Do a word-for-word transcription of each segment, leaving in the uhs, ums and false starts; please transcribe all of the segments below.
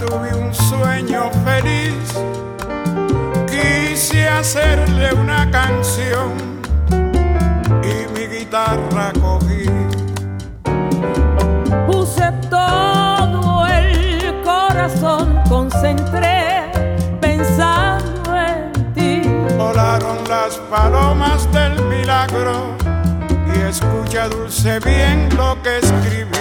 tuve un sueño feliz, quise hacerle una canción y mi guitarra cogí. Puse todo el corazón, concentré pensando en ti. Volaron las palomas del milagro y escucha dulce bien lo que escribí.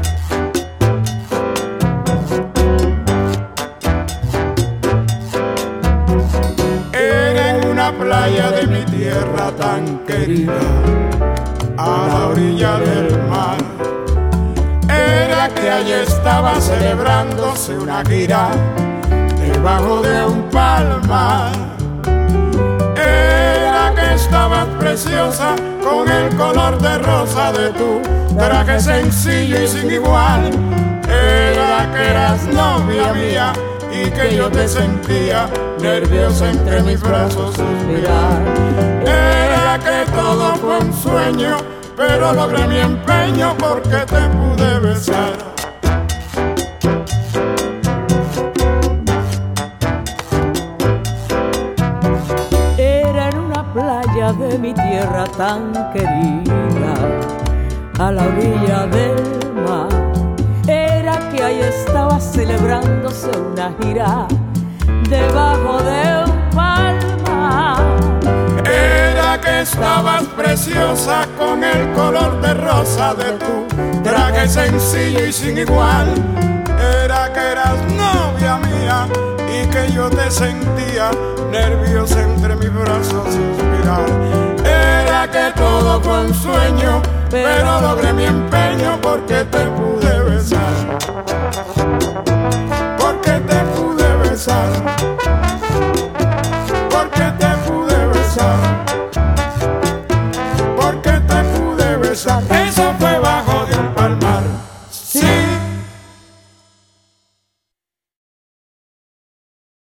Era en una playa de mi tierra tan querida, a la orilla del mar. Era que allí estaba celebrándose una gira debajo de un palmar. Era que estabas preciosa con el color de rosa de tu traje sencillo y sin igual. Era que eras novia mía y que yo te sentía nerviosa entre mis brazos suspirar. Era que todo fue un sueño, pero logré mi empeño porque te pude besar. Era en una playa de mi tierra tan querida, a la orilla del mar. Era que ahí estaba celebrándose una gira debajo de un palmar. Era que estabas preciosa con el color de rosa de tu traje sencillo y sin igual. Era que eras novia mía y que yo te sentía nerviosa entre mis brazos suspirar. Era que todo fue un sueño, pero logré mi empeño porque te pude besar. Porque te pude besar.